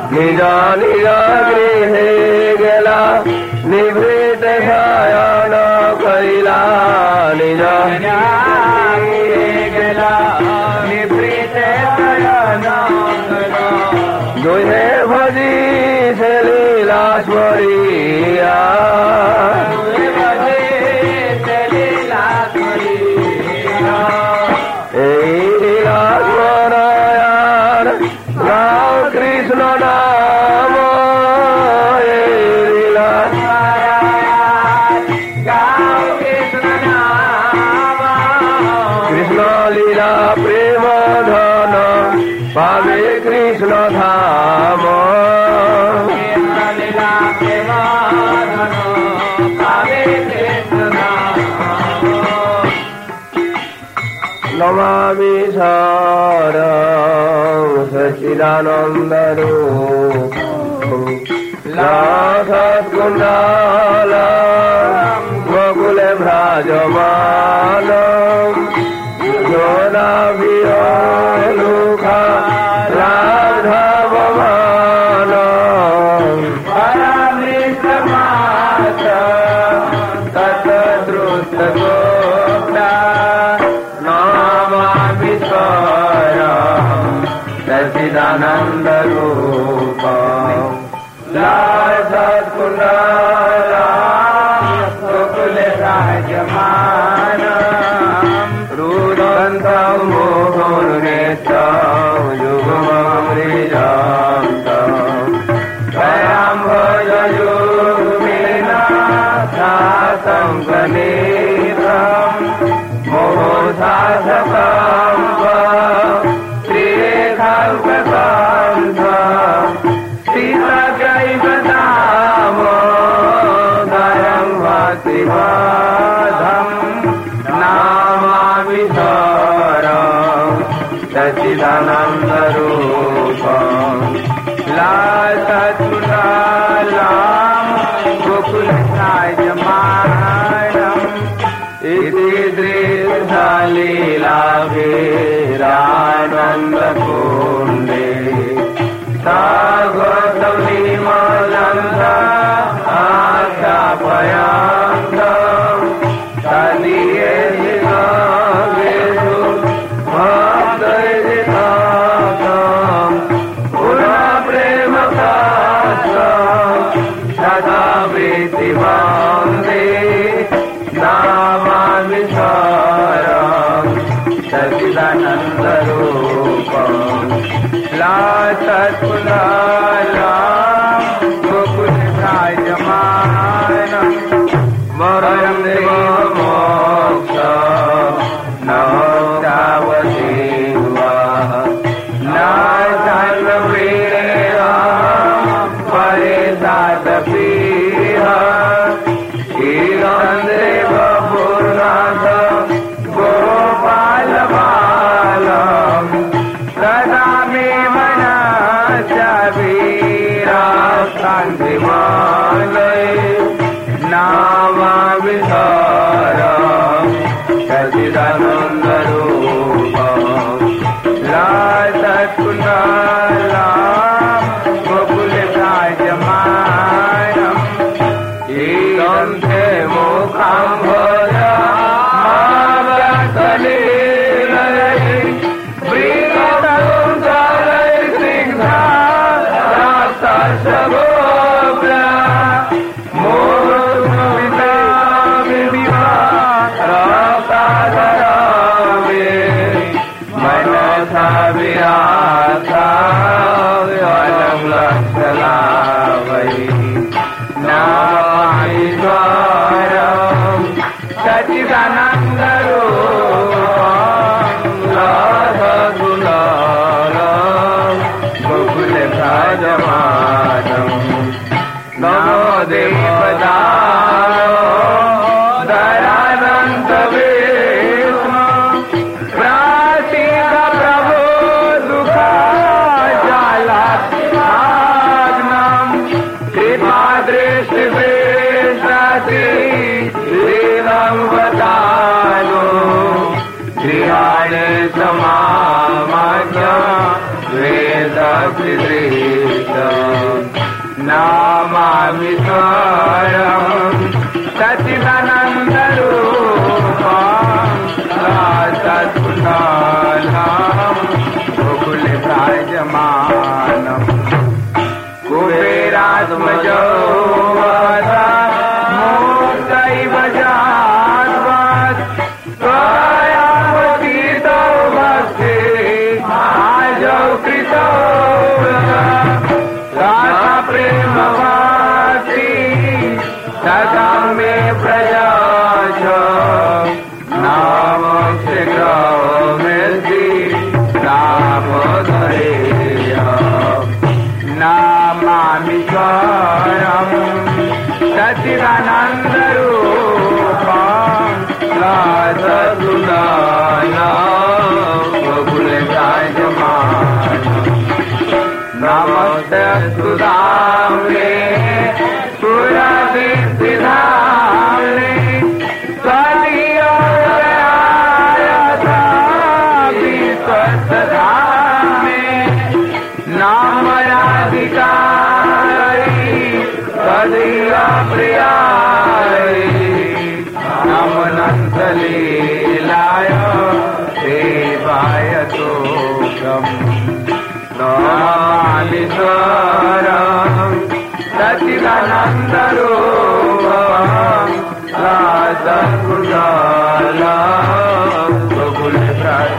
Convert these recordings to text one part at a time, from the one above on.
निज निज गृहे गेला निभृत शयन करिला निज गेला निभृत शयन दुहे भजी से लीला स्मरिया कृष्ण नाम कृष्ण लीला प्रेम धन पावे कृष्ण धाम लीला प्रेम धन पावे कृष्ण धाम नमामि सच्चिदानंद रूप सत्कुंडल गोकुल भ्राजमान जोनाभिमुखा राघवमान तद्रुतगोप्ता नमामि सच्चिदानंद रूप सत्कुंडल गोकुल राजमान रुदन्तं मोहनेत्रं युगममृजान्तं दयां भजयुग्मेन सातं गणेशं मोहसाधकं नामामि सच्चिदानंद रूपं सत्कुंडलं गोकुल राजमानम् इति दृश्यलीला वीरानन्दकुण्डे गौतम निर्मलन्द आख्यापयन्तम् तदीयेषु भक्तैर्जिताम् पुनः प्रेमकाशम् सदा प्रीतिवन्दे नामामि सच्चिदानन्दरूपम् सत्कुंडलं गोकुल राजमानम् वरं देवमोक्ष नमोक्तावदेवः न सर्वप्रियः परेशादप्रियः क्षीरं देवपूर्णाथ गोपालबालम् सदा मे मनसा वीराकान्तिमालये नामामि सच्चिदानंद रूपं सत्कुंडलं गोकुल राजमानम् ईदन्ते मुखं भजामि सच्चिदानंद गोकुल भ्राजमानम् नमो देवता दयानंद प्राचीन प्रभो दुखा जालाग्नम् कृपा दृष्टि देवं वदानो गृहाणि समामज्ञ वेद जो मुक्तैव जातवत् त्वयावतीतो भक्ति आजौ कृतो तथा प्रेम भक्ति तथा मे प्रजाच नाम शीघ्र मेधि दामोदरेय नामामीश्वरम् सच्चिदानन्दरूपम् राजसुदानम् बकुलराजमानम् नमस्ते सुधाम्ने सुरसिद्धिधाम्ने स्वस्वधाम्ने नाम राधिकायै तदीय प्रियायै नमनन्तलीलाय देवाय तोषम् नमामीश्वरम् सच्चिदानन्दरूपम् राजकुशलम् बकुलप्राय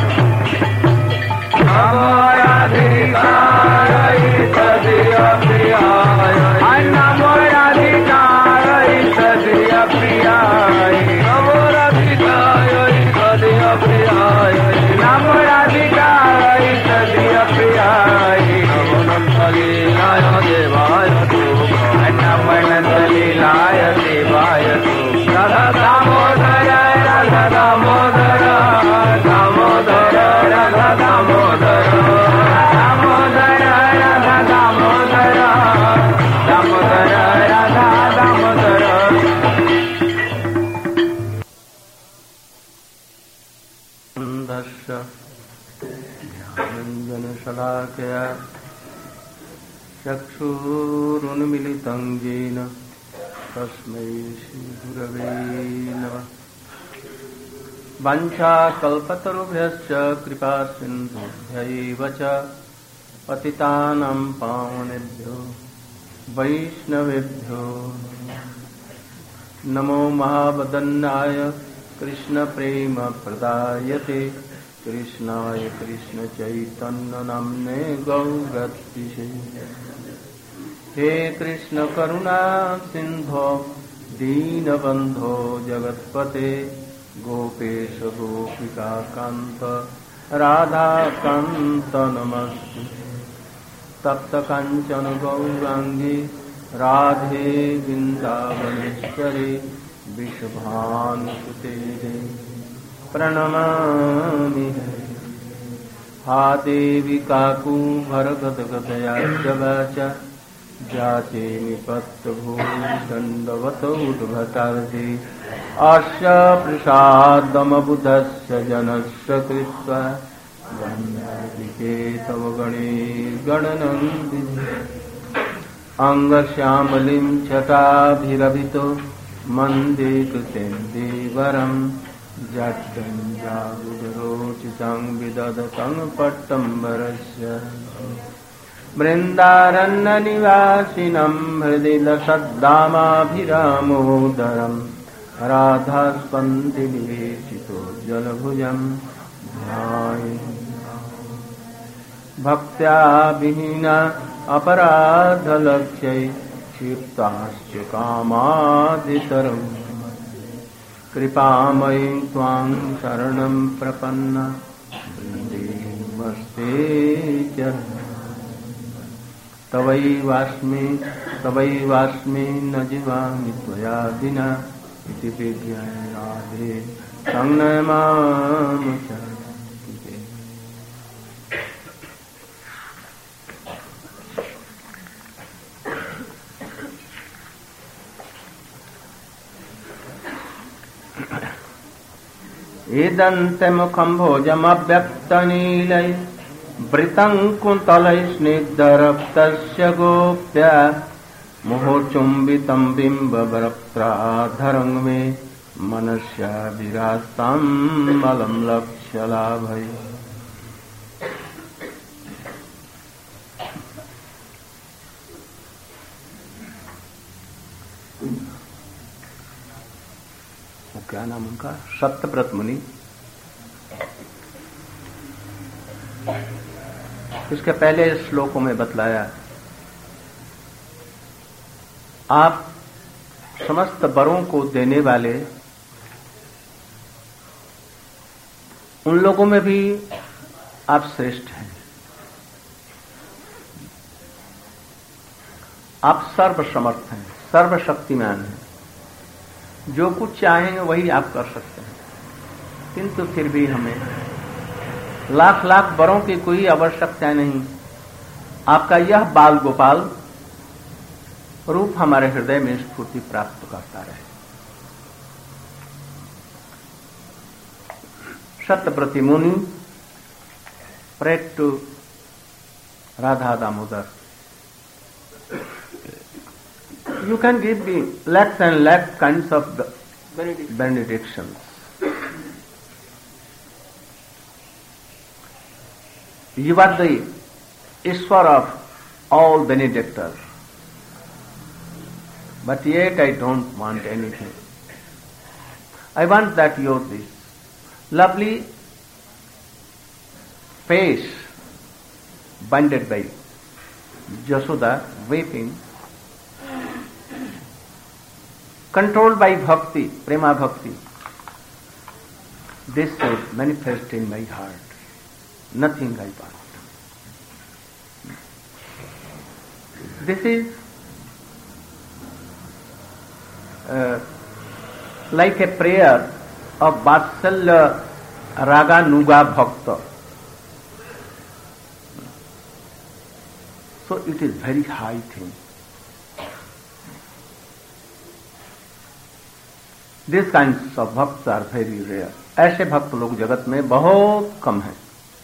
नमो राधिकायै तदीय प्रियायै नमो राधिकायै तदीय प्रियायै नमो राधिकायै तदीय प्रियायै नमो राधिकायै तदीय प्रियायै नमो नन्दलीलाय देवाय नमो नन्दलीलाय देवाय राधा दामोदर राधा दामोदर दामोदर राधा दामोदर दामोदर राधा दामोदर दामोदर राधा दामोदर दस्य ज्ञानञ्जनशलाकया चक्षुरुन्मिलितं येन तस्मै श्रीगुरवे नमः। वाञ्छाकल्पतरुभ्यश्च कृपासिन्धुभ्यैव च पतितानां पावनेभ्यो वैष्णवेभ्यो नमो महावदन्नाय कृष्णप्रेमप्रदायते कृष्णाय कृष्णचैतन्यनाम्ने गौरतिशे। हे कृष्ण करुणा सिन्धो दीनबन्धो जगत्पते गोपेश गोपिकान्त राधाकान्त नमस्ते। तप्त काञ्चन गौराङ्गी राधे वृन्दावनेश्वरी विश्वभानुसुते प्रणमामि। हा देवी काकुभरगदगदया च जाचे निपत्तभूषण्डवत उद्भटार्थे अस्य प्रसादमबुधस्य जनस्य कृत्वा वन्दादिके तव गणैर्गणनन्दिनी अङ्गश्यामलिं छटाभिरभितो मन्दे कृतेन्दीवरम् जाड्यञ्जागुरोचितं विदधतं पट्टम्बरस्य वृन्दारण्यनिवासिनं हृदि लसद्दामाभिरामोदरम् राधास्पन्दिनिवेशितो जलभुजं भक्त्या विहीना अपराधलक्ष्यै क्षिप्ताश्च कामादितरम् कृपामयी त्वां शरणं प्रपन्ना वृन्देमस्ते तवैवास्मि न जीवामि त्वया विना इति विज्ञाय राधे संनमामि। एदन्ते मुखं भोजमव्यक्तनीलै वृतं कुन्तलै स्निग्धरक्तस्य गोप्या मुहुर्चुम्बितं बिम्बवक्त्राधरं मे मनस्या विरास्तां मलं लक्ष्यलाभै। क्या नाम उनका, सत्यव्रत मुनि, इसके पहले श्लोकों में बतलाया, आप समस्त वरों को देने वाले, उन लोगों में भी आप श्रेष्ठ हैं। आप सर्वसमर्थ हैं, सर्वशक्तिमान हैं, जो कुछ चाहेंगे वही आप कर सकते हैं। किंतु फिर भी हमें लाख लाख वरों की कोई आवश्यकता नहीं। आपका यह बाल गोपाल रूप हमारे हृदय में स्फूर्ति प्राप्त करता रहे। Satyavrata Muni prayed to Radha Damodar, you can give me lakhs and lakhs kinds of benedictions. You are the Ishwar of all benedictors. But yet I don't want anything. I want that your this lovely face banded by Yashoda weeping, controlled by bhakti, prema bhakti. This should manifest in my heart. Nothing I want. This is like a prayer of Vatsalya Raga Nuga Bhakta. So it is very high thing. These kinds of bhakts are very rare. ऐसे भक्त लोग जगत में बहुत कम हैं।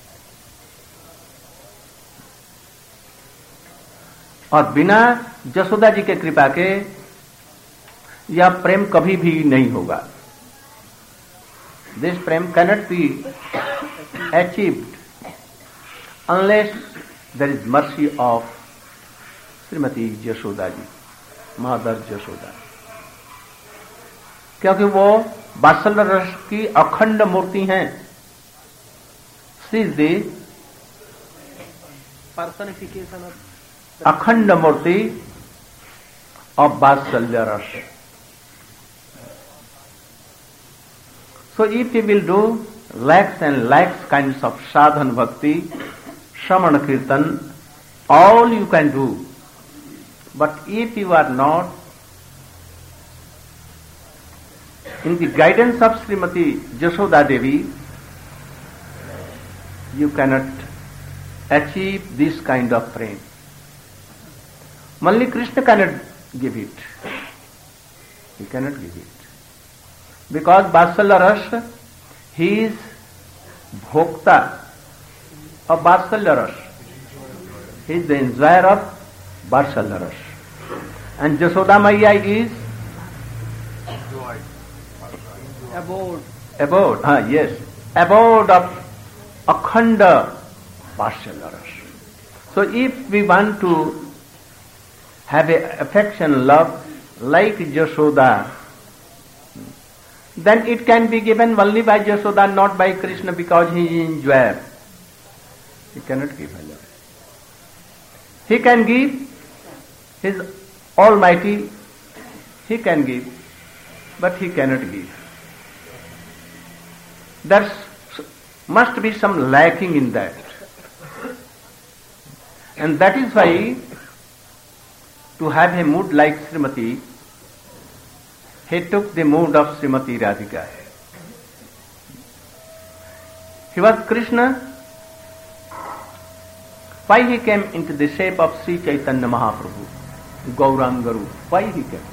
और बिना जसोदा जी के कृपा के यह प्रेम कभी भी नहीं होगा। This prem cannot be achieved unless there is mercy of Shrimati Jasoda ji, mother Jasoda, क्योंकि वो वात्सल्य रस की अखंड मूर्ति हैं। She is the personification of अखंड मूर्ति of वात्सल्य रस। So if you will do lakhs and lakhs kinds of sadhan bhakti, shraman kirtan, all you can do. But if you are not in the guidance of Srimati Jashoda Devi, you cannot achieve this kind of prem. Only Krishna cannot give it. He cannot give it. Because Vatsalya Ras, he is Bhokta of Vatsalya Ras. He is the enjoyer of Vatsalya Ras. And Jashoda Maiya is abode. Yes. Abode of Akhanda Vatsalya Ras. So if we want to have a affection, love like Jashoda, then it can be given only by Jashoda, not by Krishna, because he is enjoyer. He cannot give alone. He can give, he is almighty, he can give, but he cannot give. There must be some lacking in that. And that is why, to have a mood like Srimati, he took the mood of Srimati Radhika. He was Krishna. Why he came into the shape of Sri Chaitanya Mahaprabhu, Gaurangaru? Why he came?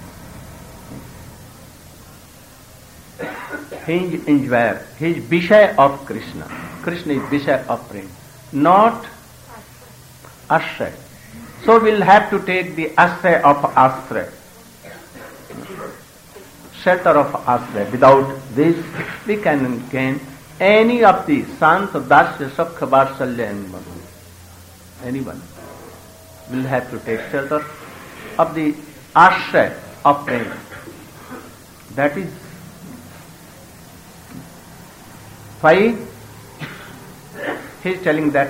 He is enjoyer. He is Vishaya of Krishna. Krishna is Vishaya of prem, not Ashray. So we'll have to take the Ashray of Ashray, shelter of Ashray. Without this, we can gain any of the Santa, Dasya, Sakha, Vatsalya and Madhu. Anyone will have to take shelter of the Ashray of prem. That is Why? He is telling that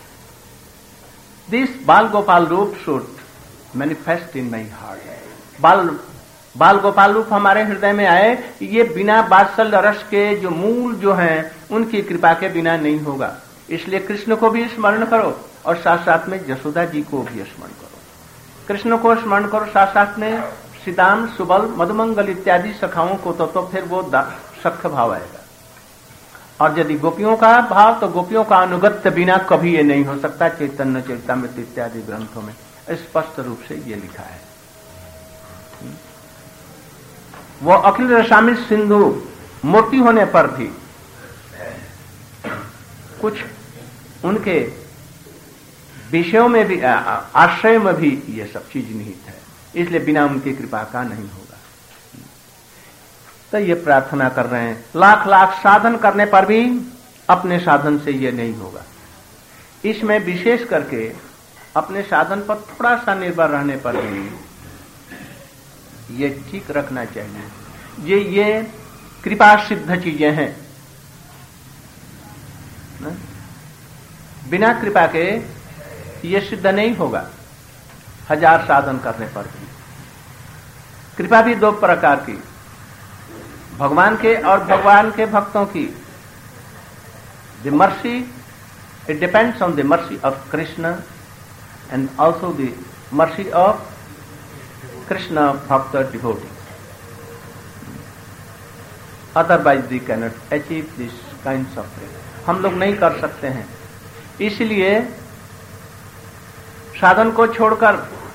this Bal Gopal रूप should manifest in my heart. बाल गोपाल रूप हमारे हृदय में आए, ये बिना वात्सल्य रस के जो मूल जो हैं उनकी कृपा के बिना नहीं होगा। इसलिए कृष्ण को भी स्मरण करो और साथ साथ में यशोदा जी को भी स्मरण करो। कृष्ण को स्मरण करो, साथ साथ में सीताम, सुबल, मधुमंगल इत्यादि सखाओं को तो फिर वो सख्य भाव आएगा। और यदि गोपियों का भाव, तो गोपियों का अनुगत्य बिना कभी ये नहीं हो सकता। चैतन्य चैतामृत इत्यादि ग्रंथों में स्पष्ट रूप से ये लिखा है। वो अखिल रसामित सिंधु मूर्ति होने पर भी कुछ उनके विषयों में भी, आश्रय में भी ये सब चीज निहित है, इसलिए बिना उनकी कृपा का नहीं होगा। तो ये प्रार्थना कर रहे हैं, लाख लाख साधन करने पर भी अपने साधन से ये नहीं होगा। इसमें विशेष करके अपने साधन पर थोड़ा सा निर्भर रहने पर भी ये ठीक रखना चाहिए। ये कृपा सिद्ध चीजें हैं, बिना कृपा के ये सिद्ध नहीं होगा। हजार साधन करने पर भी कृपा भी दो प्रकार की, भगवान के और भगवान के भक्तों की। The mercy, it depends on the mercy of Krishna and also the mercy of Krishna Bhakta devotee. Otherwise we cannot achieve this kinds of prayer. हम लोग नहीं कर सकते हैं। इसलिए साधन को छोड़कर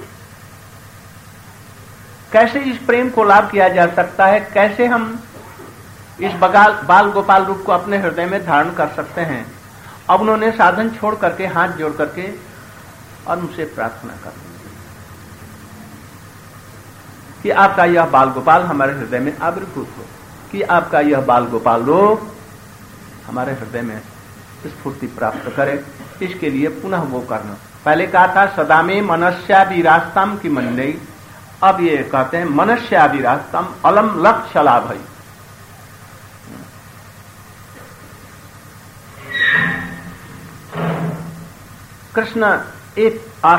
कैसे इस प्रेम को लाभ किया जा सकता है, कैसे हम इस बाल गोपाल रूप को अपने हृदय में धारण कर सकते हैं। अब उन्होंने साधन छोड़ करके, हाथ जोड़ करके और उनसे प्रार्थना कर कि आपका यह बाल गोपाल हमारे हृदय में आविर्भूत हो, कि आपका यह बाल गोपाल रूप हमारे हृदय में स्फूर्ति प्राप्त करे। इसके लिए पुनः वो करना। पहले कहा था सदा में मनस्याभिरास्ताम की मंडई, अब ये कहते हैं मनस्याभिरास्ताम अलम लक्ष्य लाभ है। कृष्ण एक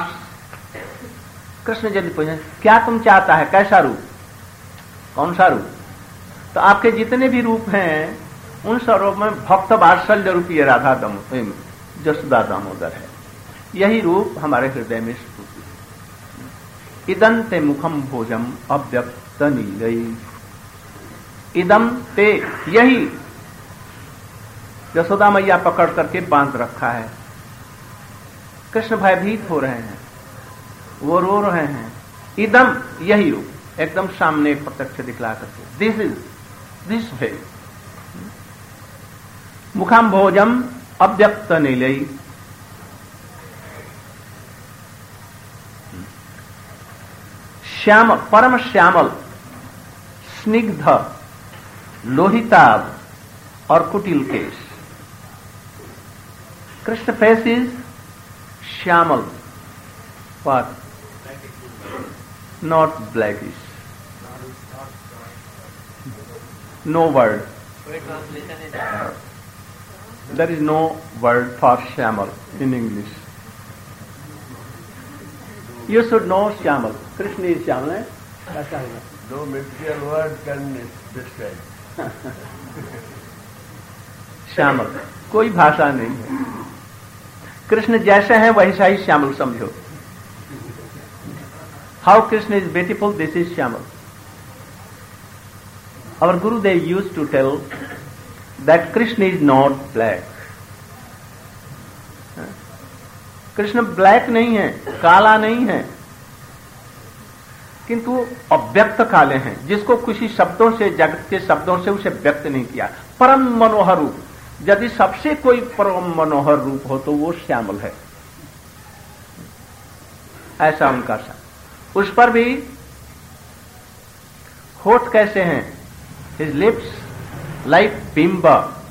कृष्ण यदि पूछे क्या तुम चाहता है, कैसा रूप, कौन सा रूप, तो आपके जितने भी रूप हैं उन स्वरूप में भक्त वात्सल्य रूपी राधा जसोदा दामोदर है। यही रूप हमारे हृदय में स्फूर्ति है। इदं ते मुखम भोजम अव्यक्त नीलई, इदम ते, यही यशोदा मैया पकड़ करके बांध रखा है। कृष्ण भयभीत हो रहे हैं, वो रो रहे हैं। इदम, यही रूप एकदम सामने प्रत्यक्ष दिखला करके, दिस वे मुखम भोजम अव्यक्त नीलई, श्याम, परम श्यामल, स्निग्ध, लोहिताभ और कुटिल केश। Krishna face is shyamal, what? Not blackish. No word. There is no word for Shyamal in English. You should know Shyamal. Krishna is Shyamal. No material word can describe. श्यामल, कोई भाषा नहीं है। कृष्ण जैसे हैं वैसा ही श्यामल समझो। How Krishna is beautiful, this is Shyamal. Our Gurudev used to tell that Krishna is not black. Krishna black नहीं है, काला नहीं है, किंतु अव्यक्त काले हैं, जिसको किसी शब्दों से, जगत के शब्दों से उसे व्यक्त नहीं किया। परम मनोहर रूप, यदि सबसे कोई परम मनोहर रूप हो तो वो श्यामल है, ऐसा उनका शब्द। उस पर भी होठ कैसे हैं, हिज लिप्स लाइक बिंब,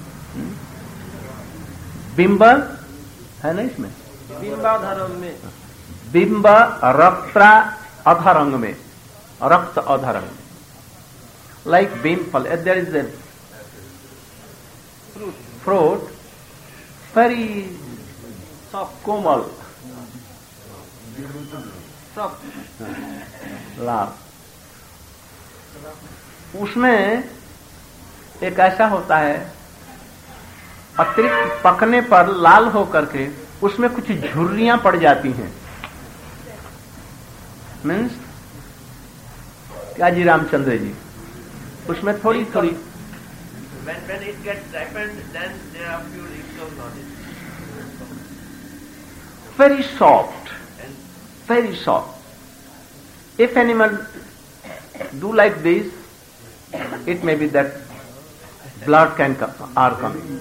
बिंब है ना इसमें, बिंबाधरंग में, बिंब रक्ता अधरंग में, रक्त अधरंग में, like bimbal, there is a fruit, very soft, komal, soft, lal. उसमें एक ऐसा होता है, अतिरिक्त पकने पर लाल होकर के उसमें कुछ झुर्रियां पड़ जाती हैं. मीन्स क्या जी रामचंद्र जी, उसमें थोड़ी थोड़ी. When it gets ripened, then there are few wrinkles on it. Very soft, very soft. If animal do like this, it may be that blood can come, are coming.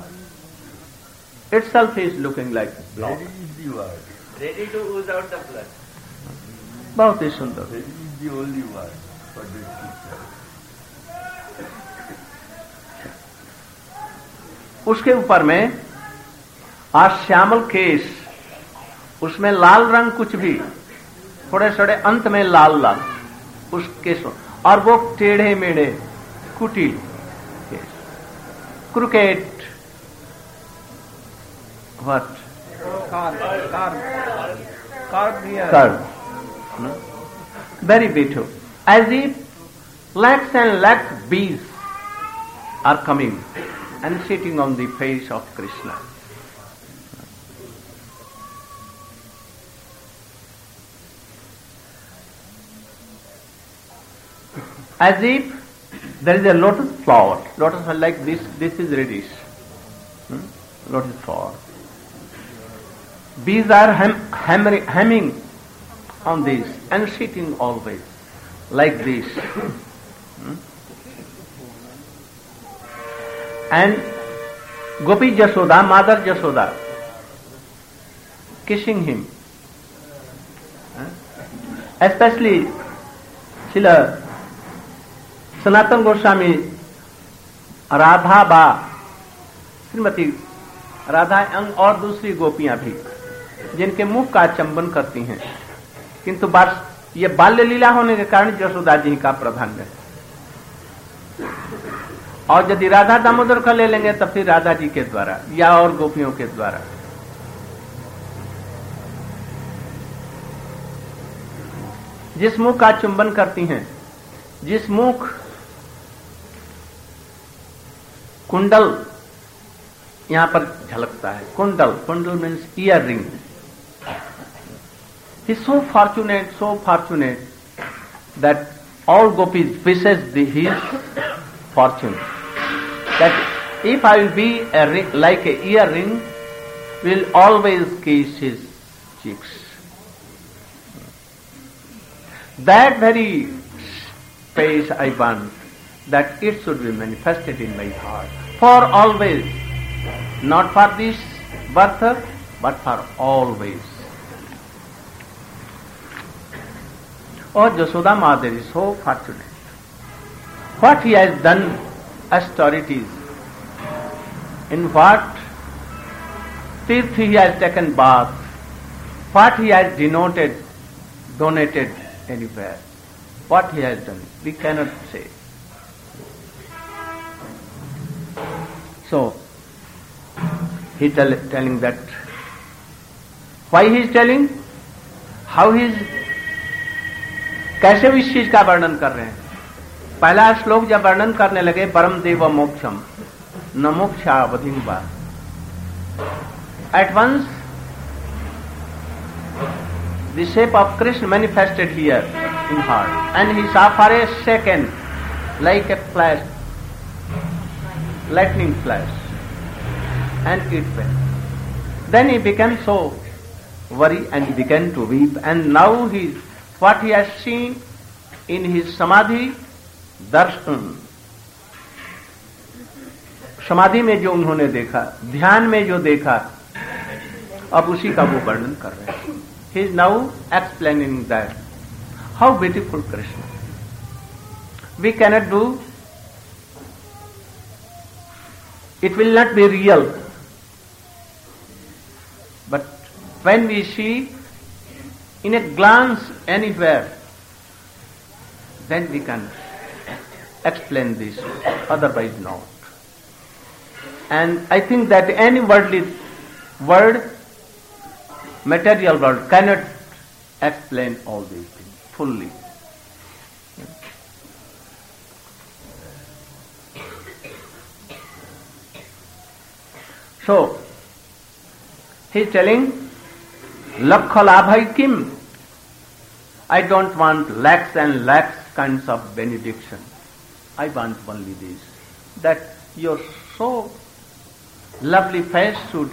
Itself is looking like blood. Ready to ooze out the blood. बहुत ही सुंदर. Ready is the only word for this picture. उसके ऊपर में आज श्यामल केश, उसमें लाल रंग कुछ भी, थोड़े थोड़े अंत में लाल लाल उस केश, और वो टेढ़े मेढ़े कुटिल केश, crooked, what, curve, very beautiful, as if lakhs and lakhs bees are coming and sitting on the face of Krishna. As if there is a lotus flower. Lotus flower like this is reddish. Lotus flower. Bees are humming on this and sitting always like this. And Gopi Jasoda, Mother Jasoda, kissing him. Especially Srila Sanatana Goswami, Radha बा, श्रीमती राधा अंग और दूसरी गोपियां भी, जिनके मुख का चंबन करती हैं, किंतु ये बाल्य लीला होने के कारण यशोदा जी का प्राधान्य है. और यदि राधा दामोदर का ले लेंगे तब फिर राधा जी के द्वारा या और गोपियों के द्वारा. जिस मुख का चुंबन करती हैं, जिस मुख कुंडल यहां पर झलकता है, kundal, kundal means earring. He is so fortunate that all gopis wishes his fortune. That if I will be like a earring, will always kiss his cheeks. That very face I want, that it should be manifested in my heart for always, not for this birth, but for always. Oh, Jasoda Mother is so fortunate. What he has done austerities, in what tirth he has taken bath, what he has donated anywhere, what he has done, we cannot say. So, he telling that. Why he is telling? How he is, कैसे वो इस चीज का वर्णन कर रहे हैं. पहला श्लोक जब वर्णन करने लगे, परम देव मोक्षम न मोक्षावधिं वा, at once the shape of Krishna manifested here in heart, and he saw for a second like a flash, lightning flash, and it went. Then he became so worried and he began to weep, and now what he has seen in his samadhi darshan, समाधि में जो उन्होंने देखा, ध्यान में जो देखा, अब उसी का वो वर्णन कर रहे हैं. He is now explaining that how beautiful Krishna. We cannot do, it will not be real, but when we see in a glance anywhere, then we can explain this, otherwise not. And I think that any worldly word, material world, cannot explain all these things fully. So, he is telling, Lakha labhai kim? I don't want lakhs and lakhs kinds of benediction. I want only this, that your so lovely face should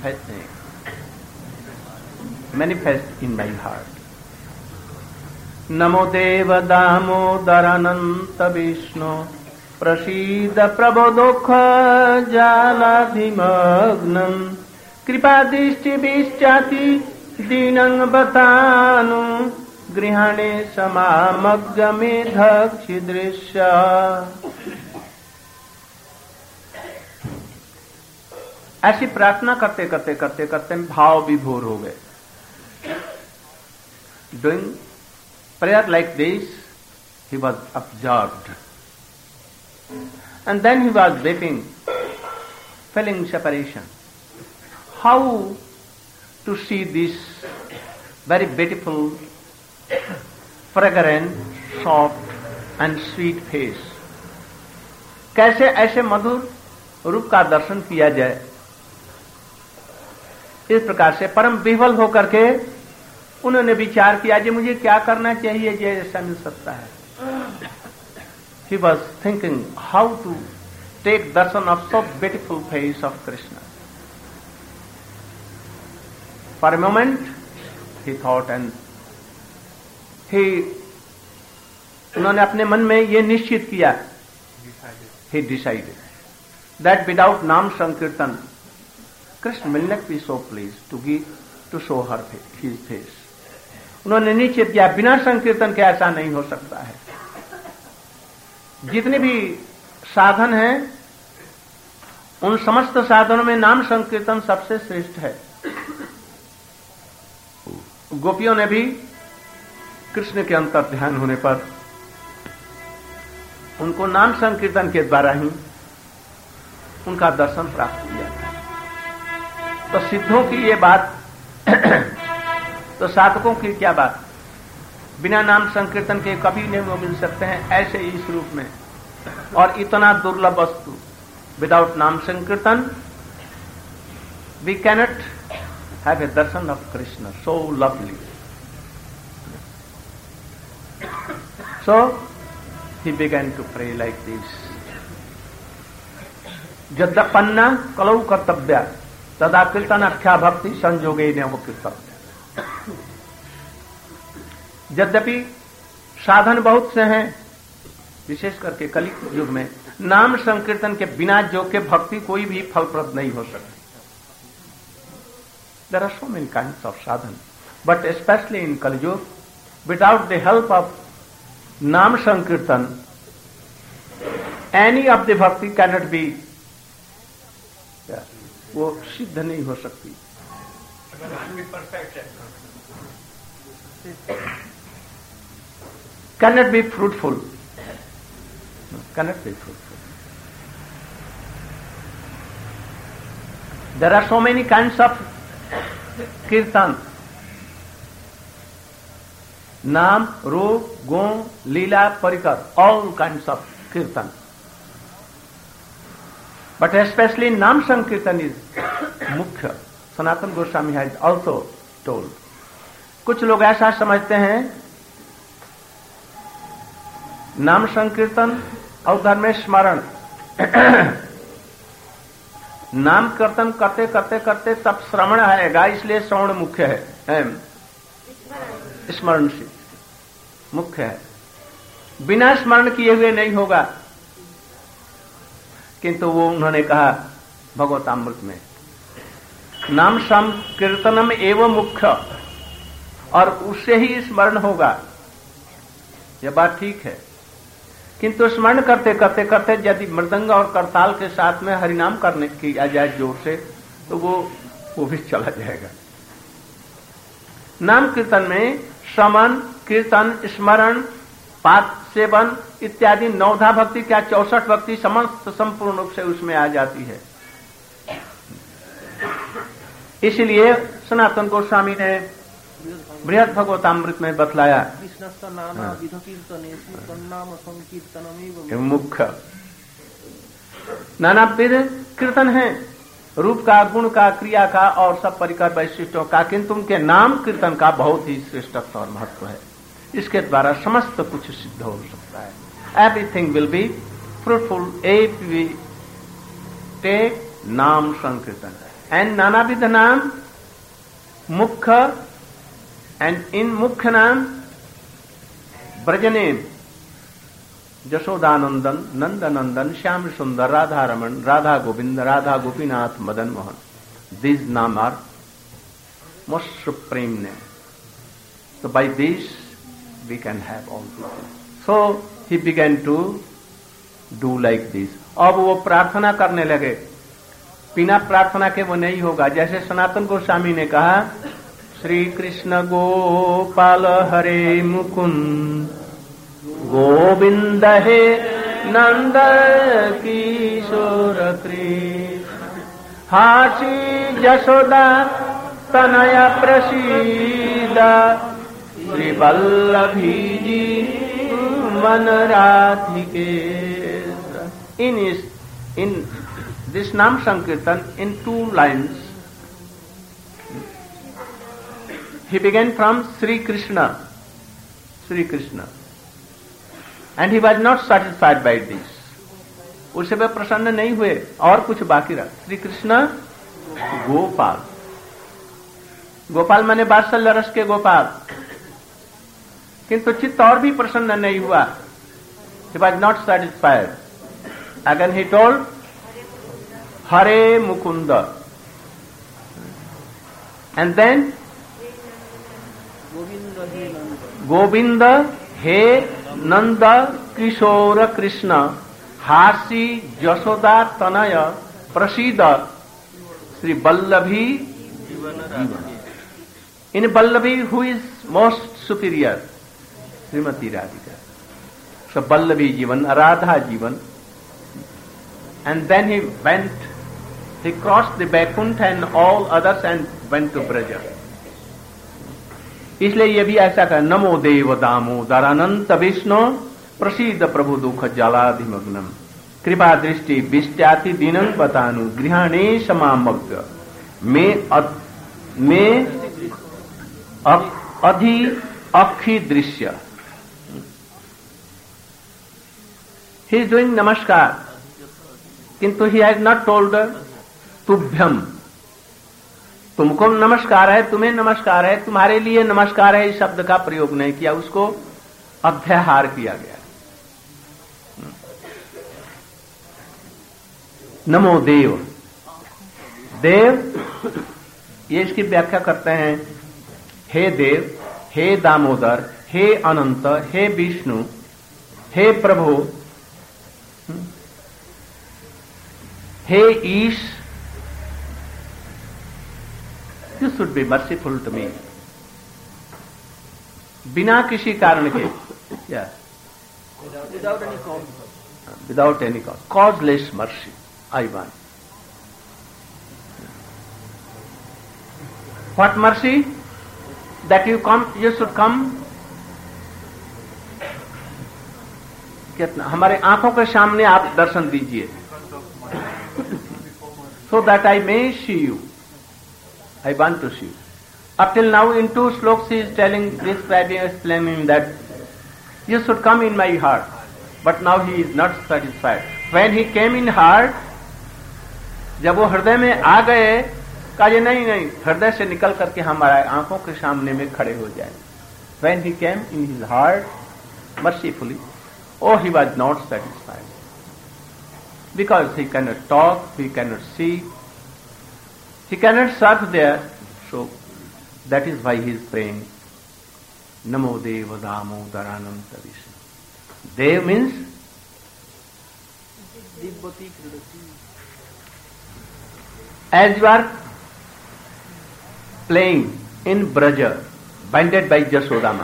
manifest in my heart. Namo Deva Damodarananta Vishnu Prasida Prabodokha Jaladhimagnam Kripadishti Vishchati Dinang Batanu Grihane Samamagame Dhakshidrisha. ऐसी प्रार्थना करते करते करते करते भाव विभोर हो गए. Doing prayer like this, he was absorbed. And then he was weeping, feeling separation. How to see this very beautiful, fragrant, soft and sweet face? कैसे ऐसे मधुर रूप का दर्शन किया जाए? इस प्रकार से परम विह्वल होकर के उन्होंने विचार किया कि मुझे क्या करना चाहिए जो ऐसा मिल सकता है. He was thinking how to take darshan of so beautiful face of Krishna. For a moment he thought and उन्होंने अपने मन में ये निश्चित किया, he decided that without Nam Sankirtan Krishna will not be so pleased to show her his face. उन्होंने निश्चित किया बिना संकीर्तन के ऐसा नहीं हो सकता है. जितने भी साधन हैं उन समस्त साधनों में नाम संकीर्तन सबसे श्रेष्ठ है. गोपियों ने भी कृष्ण के अंतर ध्यान होने पर उनको नाम संकीर्तन के द्वारा ही उनका दर्शन प्राप्त किया. तो सिद्धों की ये बात तो साधकों की क्या बात? बिना नाम संकीर्तन के कभी नहीं वो मिल सकते हैं ऐसे इस रूप में. और इतना दुर्लभ वस्तु without nam sankirtan we cannot have a darshan of Krishna so lovely. So he began to pray like this. यद्यपन्ना कलौ कर्तव्या तदा कीर्तन अख्या भक्ति संयोगे न वो कीर्तव्य. यद्यपि साधन बहुत से हैं, विशेष करके कलि युग में नाम संकीर्तन के बिना जो के भक्ति कोई भी फलप्रद नहीं हो सकती. There are so many kinds of sadhana, but especially in Kali Yuga, without the help of Nam Sankirtan, any of the bhakti cannot be, वो सिद्ध नहीं हो सकती. Cannot be fruitful. Cannot be fruitful. There are so many kinds of kirtan. Naam, Roop, Gun, Leela, Parikar, all kinds of kirtan. But especially Nam Sankirtan is mukhya. Sanatana Goswami has also told. कुछ लोग ऐसा समझते हैं नाम संकीर्तन और धर्म स्मरण नाम कीर्तन करते करते करते तब श्रवण आएगा, इसलिए श्रवण मुख्य है, स्मरण से मुख्य है. बिना स्मरण किए हुए नहीं होगा. किंतु वो उन्होंने कहा भगवतामृत में नाम संकीर्तनम एवं मुख्य, और उससे ही स्मरण होगा. यह बात ठीक है, किंतु स्मरण करते करते करते यदि मृदंग और करताल के साथ में हरिनाम करने की आ जाए जोर से, तो वो भी चला जाएगा. नाम कीर्तन में श्रवण, कीर्तन, स्मरण, पाठ सेवन इत्यादि 9 भक्ति क्या 64 भक्ति समस्त संपूर्ण रूप से उसमें आ जाती है. इसलिए सनातन गोस्वामी ने बृहद भगवतामृत में बतलाया मुख्य नानाविध कीर्तन है, रूप का, गुण का, क्रिया का और सब परिकर वैशिष्टों का, किंतु उनके नाम कीर्तन का बहुत ही श्रेष्ठत्व और महत्व है। इसके द्वारा समस्त कुछ सिद्ध हो सकता है। Everything will be fruitful if we take nam sankirtan. And नानाविध नाम मुख्य, एंड इन मुख्य नाम ब्रजनेम जशोदानंदन, नंदनंदन, श्याम सुंदर, Radha Raman, Radha Govind, Radha Gopinath, Madan Mohan, these names are most supreme name. So by this we can have all these. So he began to do like this. अब वो प्रार्थना करने लगे, बिना प्रार्थना के वो नहीं होगा। जैसे सनातन गोस्वामी ने कहा, श्री कृष्ण गोपाल हरे मुकुंद गोविंद हे नंद किशोर कृष्ण, हासी जशोदा तनया प्रसीद, श्री वल्लभी जी मन राधिके। In this Nam Sankirtan, in 2 lines, he began from Sri Krishna, and he was not satisfied by this. उससे वे प्रसन्न नहीं हुए और कुछ बाकी रहा। श्री कृष्ण गोपाल, गोपाल माने वात्सल्य रस के गोपाल, किंतु चित्त और भी प्रसन्न नहीं हुआ। He was not satisfied. Again he told Hare Mukunda, and then Govinda हे नंदा किशोर कृष्ण, हासी जशोदा तनय प्रसीद, श्री वल्लभी जीवन। In Vallabhi who is most superior, Shrimati Radhika. So Vallabhi jivan, Radha jivan. And then he went, he crossed the Baikuntha and all others and went to Braj. इसलिए ये भी ऐसा कहा, नमो देव दामोदर अनंत विष्णु, प्रसीद प्रभु दुख जलाधिमग्नम, कृपा दृष्टि विष्ट्याति दीनं बतानु, गृहाणे समामग्र में अधि अक्षी दृश्य। ही इज डूइंग नमस्कार, किंतु ही हैज नॉट टोल्ड तुभ्यम, तुमको नमस्कार है, तुम्हें नमस्कार है, तुम्हारे लिए नमस्कार है, इस शब्द का प्रयोग नहीं किया, उसको अध्याहार किया गया। नमो देव, देव ये इसकी व्याख्या करते हैं, हे देव, हे दामोदर, हे अनंत, हे विष्णु, हे प्रभु, हे ईश, you should be merciful to me. बिना किसी कारण के, without any cause. Without any cause. Causeless mercy, I want. What mercy? That you should come. कितना हमारे आंखों के सामने आप दर्शन दीजिए, so that I may see you. I want to see you. Up till now in 2 sloks he is telling, describing, explaining that you should come in my heart. But now he is not satisfied. When he came in heart, जब वो हृदय में आ गए, कहा ये नहीं, हृदय से निकल करके हमारे आंखों के सामने में खड़े हो जाए। When he came in his heart, mercifully, oh, he was not satisfied. Because he cannot talk, he cannot see, he cannot serve there, so that is why he is praying, Namo Deva Damodarananta Vishnu. Dev means as you are playing in Braja, binded by Jasodama.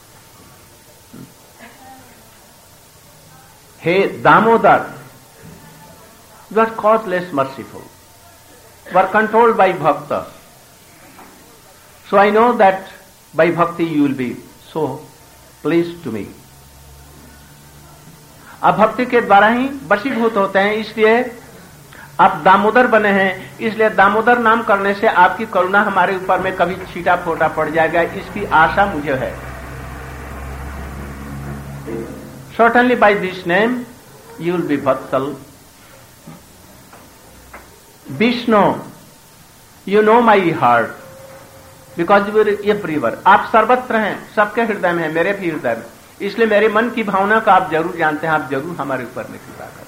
Hey Damodar, you are causeless merciful, were controlled by bhakta, So I know that by bhakti you will be so pleased to me. आप भक्ति के द्वारा ही वशीभूत होते हैं, इसलिए आप दामोदर बने हैं, इसलिए दामोदर नाम करने से आपकी करुणा हमारे ऊपर में कभी छीटा फोटा पड़ जाएगा, इसकी आशा मुझे है. Certainly by this name you will be Vatsal. Vishnu, you know my heart because you are everywhere. आप सर्वत्र हैं, सबके हृदय में हैं, मेरे भी हृदय में, इसलिए मेरे मन की भावना का आप जरूर जानते हैं. आप जरूर हमारे ऊपर में कृपा करें.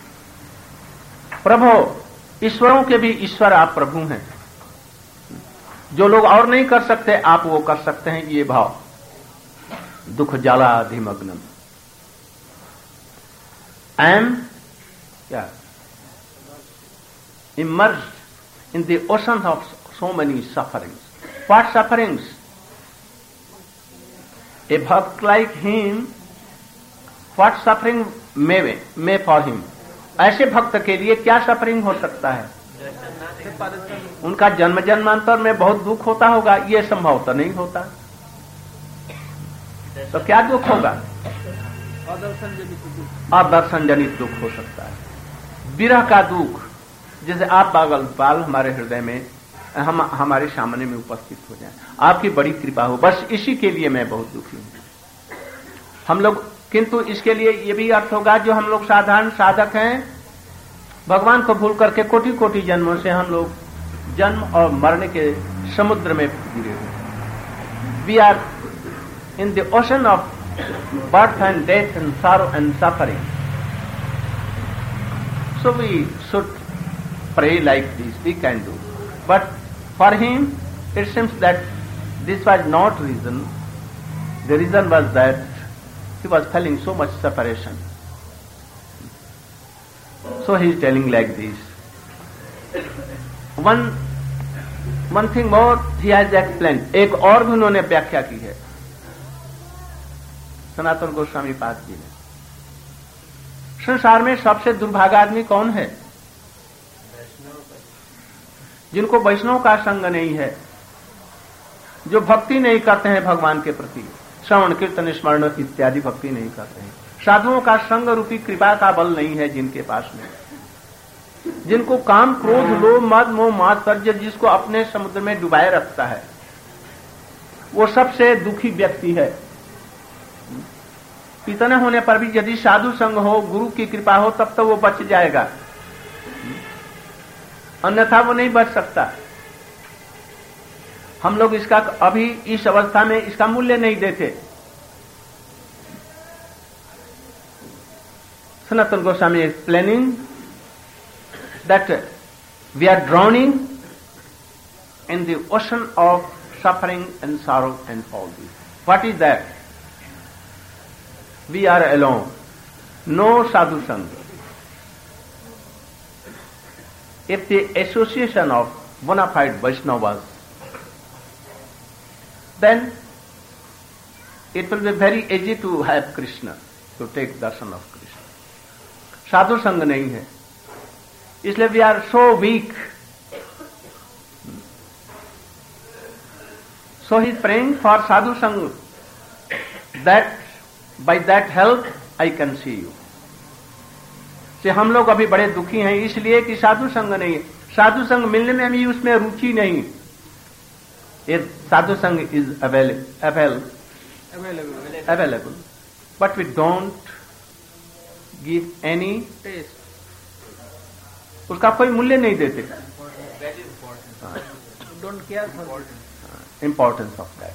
प्रभु, ईश्वरों के भी ईश्वर आप प्रभु हैं. जो लोग और नहीं कर सकते आप वो कर सकते हैं. ये भाव दुख जलाधिमग्नम. I am immersed in the ocean of so many sufferings. What sufferings? A bhakt like him, what suffering may for him? ऐसे भक्त के लिए क्या सफरिंग हो सकता है? उनका जन्म जन्मांतर में बहुत दुख होता होगा, ये संभव तो नहीं होता. तो क्या दुख होगा? अदर्शन जनित दुख हो सकता है. विरह का दुख, जैसे आप बाल हमारे हृदय में हमारे सामने में उपस्थित हो जाए, आपकी बड़ी कृपा हो, बस इसी के लिए मैं बहुत दुखी हूं. हम लोग, किंतु इसके लिए ये भी अर्थ होगा, जो हम लोग साधारण साधक हैं, भगवान को भूल करके कोटि कोटि जन्मों से हम लोग जन्म और मरने के समुद्र में गिरे हुए. We are in the ocean of birth and death and sorrow and suffering. So we should pray like this, we can do. But for him, it seems that this was not reason. The reason was that he was feeling so much separation. So he is telling like this. One thing more he has explained. एक और भी उन्होंने व्याख्या की है सनातन गोस्वामी पाद जी ने. संसार में सबसे दुर्भागा आदमी कौन है? जिनको वैष्णव का संग नहीं है, जो भक्ति नहीं करते हैं भगवान के प्रति, श्रवण कीर्तन स्मरण इत्यादि भक्ति नहीं करते हैं. साधुओं का संग रूपी कृपा का बल नहीं है जिनके पास में, जिनको काम क्रोध लोभ मद मोह मात्सर्य जिसको अपने समुद्र में डुबाए रखता है, वो सबसे दुखी व्यक्ति है. इतना होने पर भी यदि साधु संग हो, गुरु की कृपा हो, तब तो वो बच जाएगा, अन्यथा वो नहीं बच सकता. हम लोग इसका अभी इस अवस्था में इसका मूल्य नहीं देते. Sanatan Goswami explaining that we are drowning in the ocean of suffering and sorrow and all this. What is that? We are alone. No sadhu sangha. If the association of bona fide Vaishnavas, then it will be very easy to have Krishna, to take darshan of Krishna. साधु संग नहीं है, इसलिए we are so weak. So he is praying for sadhu sang, that by that help I can see you. से हम लोग अभी बड़े दुखी हैं इसलिए कि साधु संग नहीं है. साधु संग मिलने में भी उसमें रुचि नहीं. ये sadhu sang is available, but we don't give any taste. उसका कोई मूल्य नहीं देते. Don't care for importance of that.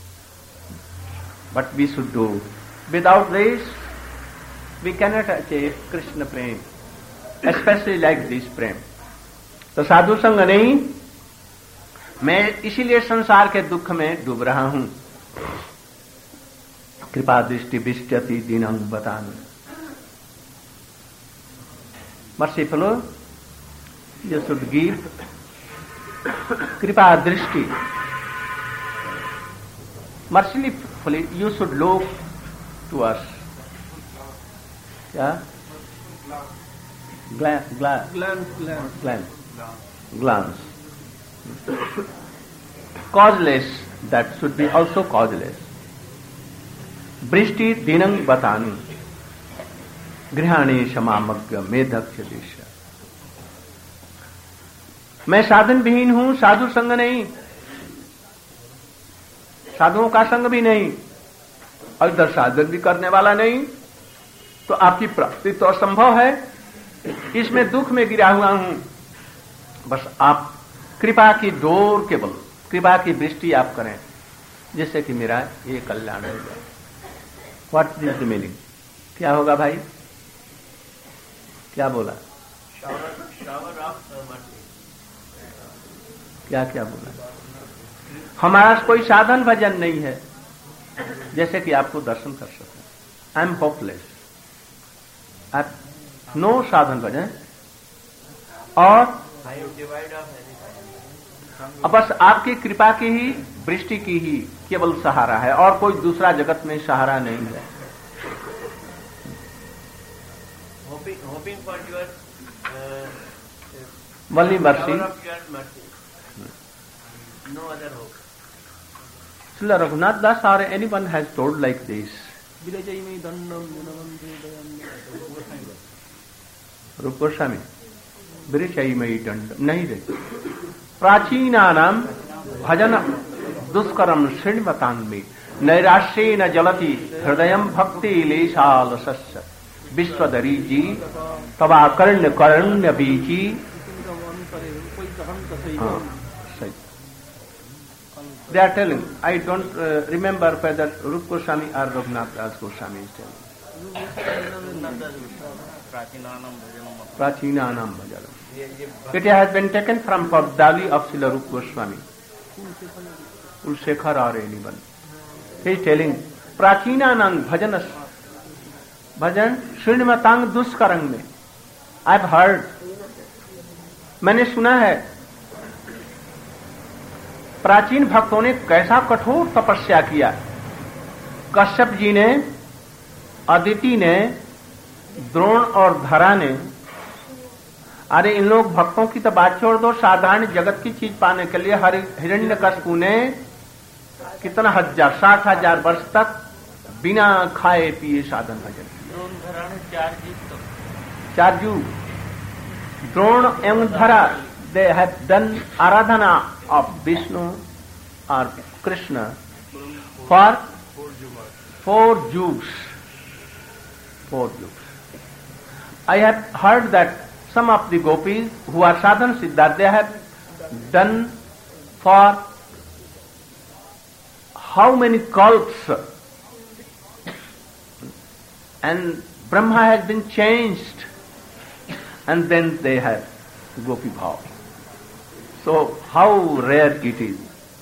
But we should do. Without this, we cannot achieve Krishna prem, especially like this prem. तो साधु संग नहीं, मैं इसीलिए संसार के दुख में डूब रहा हूं. कृपा दृष्टि विष्टति दीनंग बतान. Merciful, you should give कृपा दृष्टि. Mercifully, you should look to us. Yeah? Glance. causeless, that should be also causeless. Brishti dinang batanu, गृहाणे समामग्य मेधक्ष देश। मैं साधन विहीन हूं, साधु संग नहीं, साधुओं का संग भी नहीं, और इधर साधन भी करने वाला नहीं, तो आपकी प्राप्ति तो असंभव है। इसमें दुख में गिरा हुआ हूं। बस आप कृपा की डोर, केवल कृपा की दृष्टि आप करें, जिससे कि मेरा ये कल्याण हो जाए। What is the meaning? क्या होगा भाई? क्या बोला? क्या क्या बोला? हमारा कोई साधन भजन नहीं है जैसे कि आपको दर्शन कर सके। आई एम होपलेस, नो साधन भजन। और बस आपकी कृपा की ही, वृष्टि की ही केवल सहारा है, और कोई दूसरा जगत में सहारा नहीं है। hoping for your only mercy, no other hope. Srila Raghunath Das or anyone has told like this. Rupa Goswami, Virachayimai Dandam, nahi re. Prachinanam bhajana duskaram srinvatanmi nairashena jalati hridayam bhakti leshalasasya विश्वधरी ji Tawa कर्ण्य कर्ण्य busy. They are telling, I don't remember whether Rupa Goswami or Raghunath Das Goswami is telling. Prachinanam bhajanam. It has been taken from Padali of Srila Rupa Goswami, Ulsekhar or anyone. He is telling, Prachinanam bhajanas भजन श्रीमतांग दुष्करंग में। I have heard, मैंने सुना है प्राचीन भक्तों ने कैसा कठोर तपस्या किया। कश्यप जी ने, अदिति ने, द्रोण और धरा ने। अरे इन लोग भक्तों की तो बात छोड़ दो, साधारण जगत की चीज पाने के लिए हिरण्यकशिपु ने कितना 60,000 वर्ष तक बिना खाए पिए साधन भजन। चार्जू, द्रोण एवं धरा, they have done Aradhana of Vishnu or Krishna for 4 yugas. 4 yugas. I have heard that some of the gopis who are sadhan siddha, they have done for how many kalps, and Brahma has been changed, and then they have gopi bhav. So how rare it is.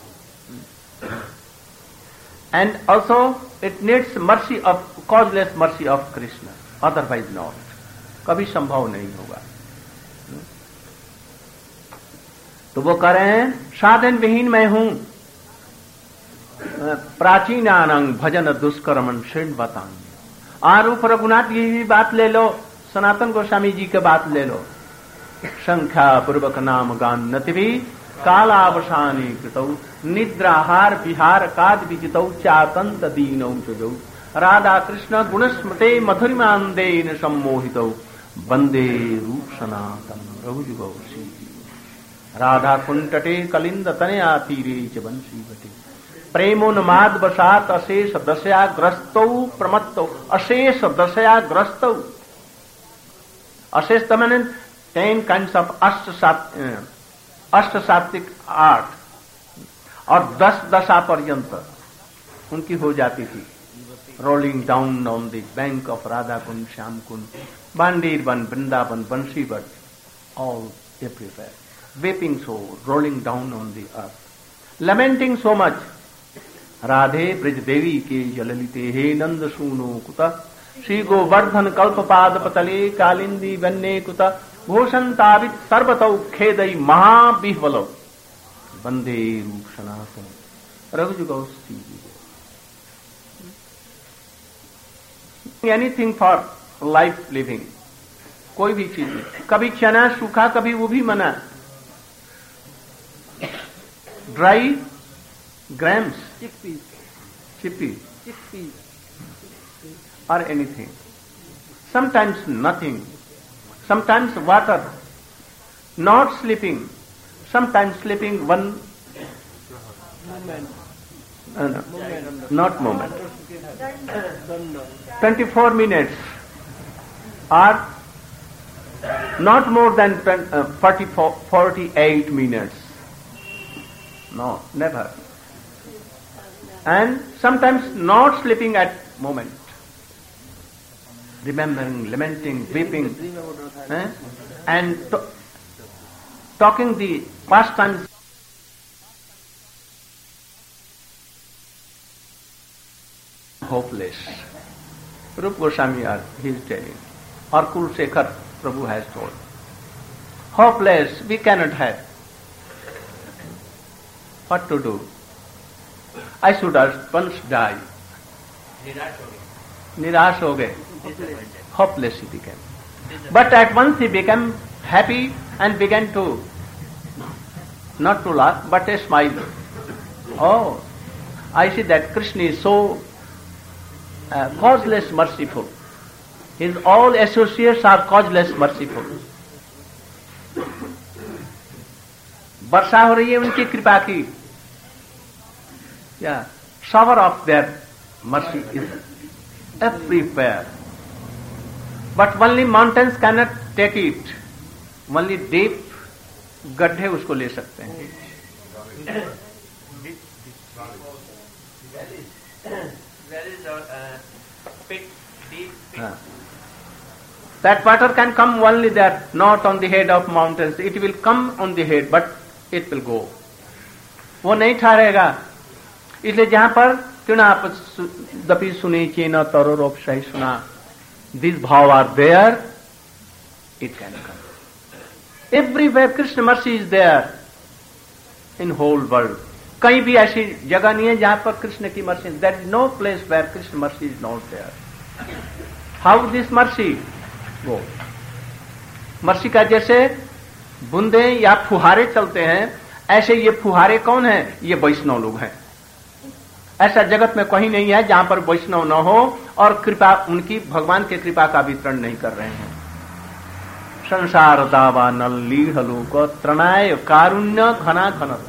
And also it needs mercy of, causeless mercy of Krishna, otherwise not. कभी संभव नहीं होगा। तो वो कह रहे हैं साधन विहीन मैं हूं, प्राचीनानंग भजन दुष्कर्मन श्रृण्वतां। आरूप रघुनाथ की भी बात ले लो, सनातन गोस्वामी जी की बात ले लो। संख्या पूर्वक नाम गान नति भी कालावसानी कृतौ निद्राहार विहार काद विजितौ चातंत दीनौ चजौ राधा कृष्ण गुणस्मृते मधुरिमांदेन सम्मोहितौ वंदे रूप सनातन रघुजुगौ श्री। राधा कुंटटे कलिंद तनया तीरे च बंसी बटे प्रेमोन्माद वशात अशेष दशयाग्रस्तौ प्रमत्तौ। अशेष दशयाग्रस्तौ, अशेष मैंने 10 kinds of अष्ट सात्विक आर्ट, और 10 दशा पर्यंत उनकी हो जाती थी। Rolling down on the bank of Radha Kund, Shyam Kund, Bhandir Van, Vrindavan, Bansi Vat, all everywhere, weeping so, rolling down on the earth, lamenting so much. राधे ब्रज देवी के जललिते हे नंद सूनो कुत, श्री गोवर्धन कल्पपाद पतले कालिंदी वन्ने कुत, भूषंतावित सर्वतौ खेदई महाविह्वलौ वंदे रूप सनातन रघुजुगौ श्री। एनीथिंग फॉर लाइफ लिविंग, कोई भी चीज नहीं। कभी चना सूखा, कभी वो भी मना, dry grams, chickpeas, chickpea, or anything. Sometimes nothing, sometimes water, not sleeping, sometimes sleeping one, not moment, 24 minutes, or not more than 48 minutes. No, never. And sometimes not sleeping at moment, remembering, lamenting, weeping, and talking the past times. Hopeless. Rupa Goswami he is telling, or Kulsekhar Prabhu has told. Hopeless, we cannot have. What to do? I should have once die. Nirash ho gaye. Hopeless he became. But at once he became happy and began to, not to laugh, but a smile. Oh, I see that Krishna is so causeless merciful. His all associates are causeless merciful. वर्षा हो रही है उनकी कृपा की. Yeah, shower of their mercy is everywhere. But only mountains cannot take it. Only deep गड्ढे उसको ले सकते हैं. There is a pit, deep pit. That water can come only there, not on the head of mountains. It will come on the head, but it will go. वो नहीं ठहरेगा. इसलिए जहां पर क्यों ना आप दपी सुनी चीना तरो रोप सही सुना, these भाव are there, it can come. Everywhere Krishna mercy is there in whole world. कहीं भी ऐसी जगह नहीं है जहां पर कृष्ण की mercy. There is no place where Krishna mercy is not there. How this mercy go? Mercy का जैसे बूंदे या फुहारे चलते हैं, ऐसे ये फुहारे कौन है? ये वैष्णव लोग हैं. ऐसा जगत में कहीं नहीं है जहां पर वैष्णव न हो और कृपा उनकी भगवान के कृपा का वितरण नहीं कर रहे हैं. संसार दावा नल्ली हलू को त्रणाय कारुण्य घना घनत्व.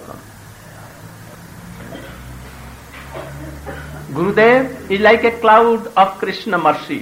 Gurudev is like a cloud of Krishna mercy,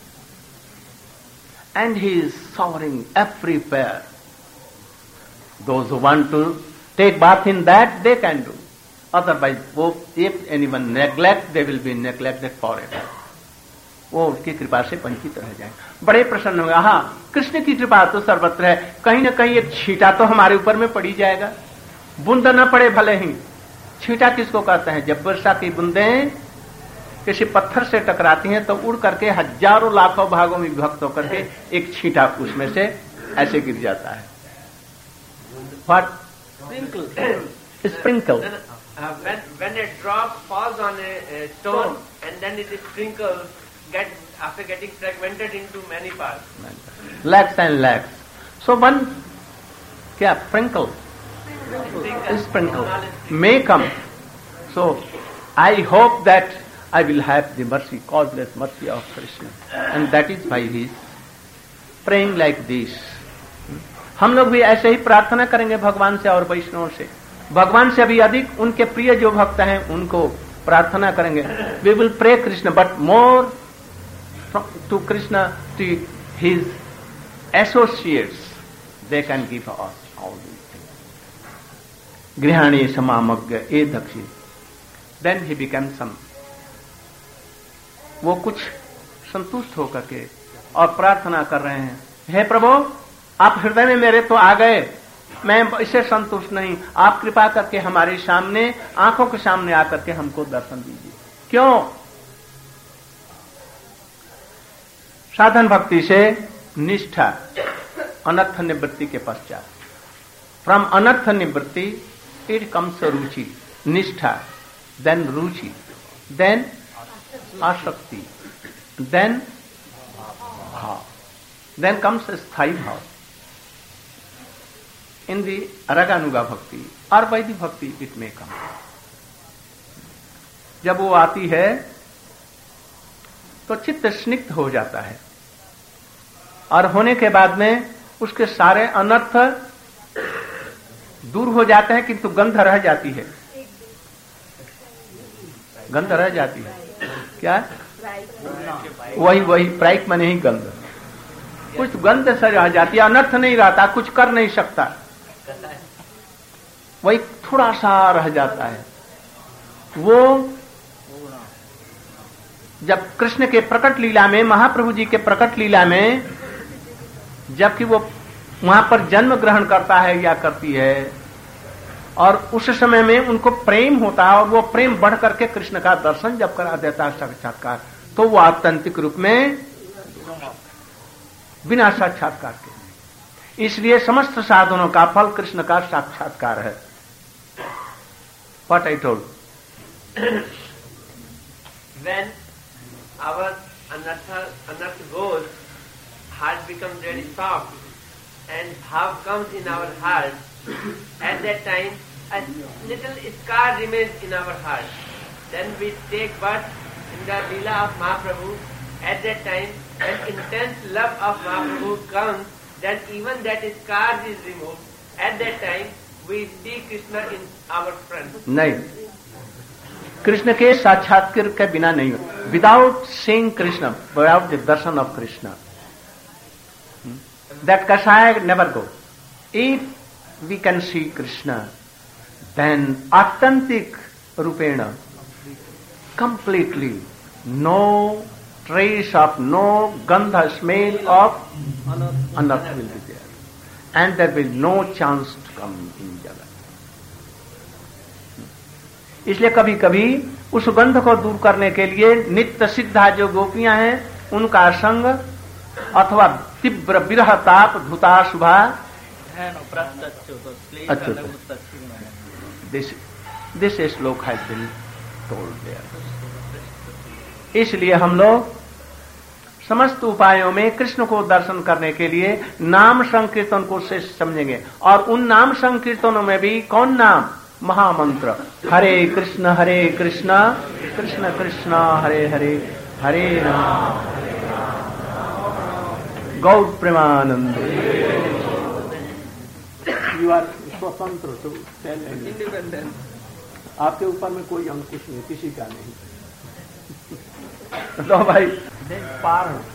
and he is showering everywhere. Those who want to take bath in that, they can do. Otherwise, if anyone neglect, they will be neglected forever. वो उसकी कृपा से वंचित रह जाए. बड़े प्रसन्न होगा. हाँ, कृष्ण की कृपा तो सर्वत्र है. कहीं न कहीं एक छींटा तो हमारे ऊपर में पड़ी जाएगा. बूंद न पड़े भले ही. छींटा किसको कहते हैं? जब वर्षा की बूंदें किसी पत्थर से टकराती हैं तो उड़ करके हजारों लाखों भागों में विभक्त होकर के एक छींटा उसमें से ऐसे गिर जाता है. What? Sprinkle. When a drop falls on a stone and then it is sprinkled, after getting fragmented into many parts. Lakhs and lakhs. So one, sprinkle may come. So I hope that I will have the mercy, causeless mercy of Krishna, and that is why he is praying like this. हम लोग भी ऐसे ही प्रार्थना करेंगे भगवान से और वैष्णव से. भगवान से अभी अधिक उनके प्रिय जो भक्त हैं उनको प्रार्थना करेंगे. We will pray Krishna, but more to Krishna, to his associates, they can give us all these things. Grihani samamagya e dakshi. Then he becomes some. वो कुछ संतुष्ट होकर के और प्रार्थना कर रहे हैं. हे प्रभु, आप हृदय में मेरे तो आ गए, मैं इससे संतुष्ट नहीं. आप कृपा करके हमारे सामने, आंखों के सामने आकर के हमको दर्शन दीजिए. क्यों? साधन भक्ति से निष्ठा, अनर्थ निवृत्ति के पश्चात. फ्रॉम अनर्थ निवृत्ति it comes ruchi, nishtha, then ruchi, then asakti, then bhav, then comes sthai bhav. In the Raganuga bhakti or Vaidhi bhakti it may come. जब वो आती है तो चित्त स्निग्ध हो जाता है, और होने के बाद में उसके सारे अनर्थ दूर हो जाते हैं, किंतु गंध रह जाती है। गंध रह जाती है। क्या? वही प्राइक माने ही गंध। कुछ गंध से रह जाती है, अनर्थ नहीं रहता, कुछ कर नहीं सकता, वही थोड़ा सा रह जाता है। वो जब कृष्ण के प्रकट लीला में, महाप्रभु जी के प्रकट लीला में, जबकि वो वहां पर जन्म ग्रहण करता है या करती है, और उस समय में उनको प्रेम होता है, और वो प्रेम बढ़ करके कृष्ण का दर्शन जब करा देता है साक्षात्कार, तो वो आत्यंतिक रूप में बिना साक्षात्कार के। इसलिए समस्त साधनों का फल कृष्ण का साक्षात्कार है। What I told. When our anartha goes, heart becomes very soft, and bhav comes in our heart. At that time, a little scar remains in our heart. Then we take birth in the Leela of Mahaprabhu. At that time, when intense love of Mahaprabhu comes, then even that scar is removed. At that time, we see Krishna in our front. नहीं, कृष्ण के साक्षात्कार के बिना नहीं हो। Without seeing Krishna, without the darshan of Krishna, that kashaya never go. If we can see Krishna, then authentic rupena, completely, no trace of, no gandh smell of anarth will be there, and there will no chance to come in जगत। इसलिए कभी कभी उस गंध को दूर करने के लिए नित्य सिद्धा जो गोपियां हैं उनका संग, अथवा तीव्र विरह ताप धुता शुभा, this shlok has been told there. इसलिए हम लोग समस्त उपायों में कृष्ण को दर्शन करने के लिए नाम संकीर्तन को श्रेष्ठ समझेंगे, और उन नाम संकीर्तनों में भी कौन नाम? महामंत्र, Hare Krishna Krishna Krishna Hare Hare, Hare Ram Gaura Premanand. You are swatantra to tell independent, आपके ऊपर में कोई अंकुश नहीं, किसी का नहीं। तो भाई पार हो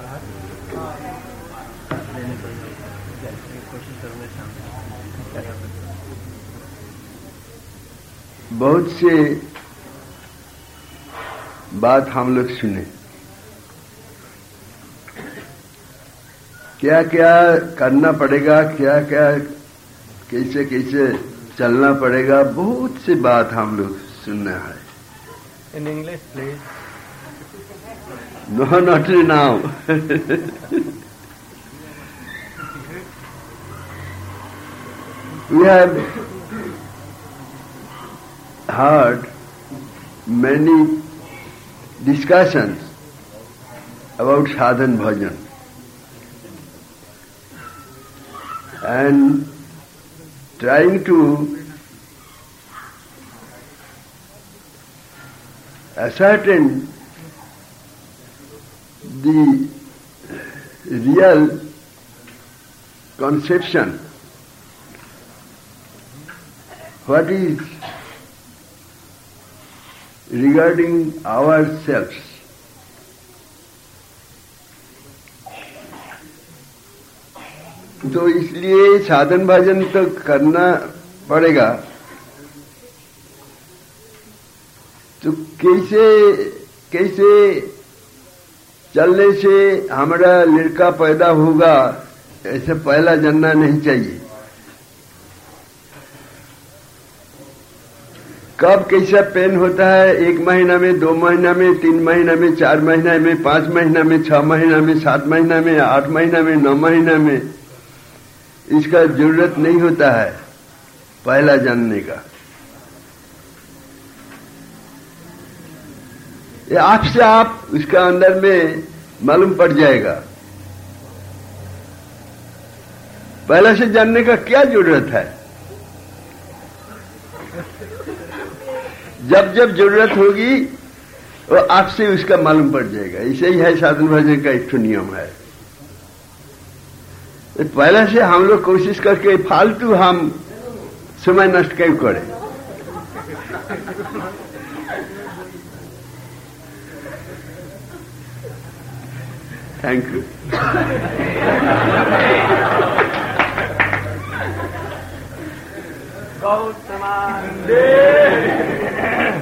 बहुत से बात हम लोग सुने, क्या क्या करना पड़ेगा, क्या क्या कैसे कैसे चलना पड़ेगा, बहुत सी बात हम लोग सुनना है। In English please. No, not now. We have heard many discussions about sadhan bhajan, and trying to ascertain the real conception, what is regarding ourselves. तो इसलिए साधन भजन तो करना पड़ेगा, तो कैसे कैसे चलने से हमारा लड़का पैदा होगा, ऐसे पहला जानना नहीं चाहिए। कब कैसा पेन होता है, 1 महीना में, 2 महीना में, 3 महीना में, 4 महीना में, 5 महीना में, 6 महीना में, 7 महीना में, 8 महीना में, 9 महीना में, इसका जरूरत नहीं होता है पहला जानने का। ये आपसे आप उसका अंदर में मालूम पड़ जाएगा। पहले से जानने का क्या जरूरत है? जब जब जरूरत होगी वो आपसे उसका मालूम पड़ जाएगा। इसे ही है साधन भजन का एक नियम है। पहले से हम लोग कोशिश करके फालतू हम समय नष्ट क्यों करें। Thank you. गौतमानंदे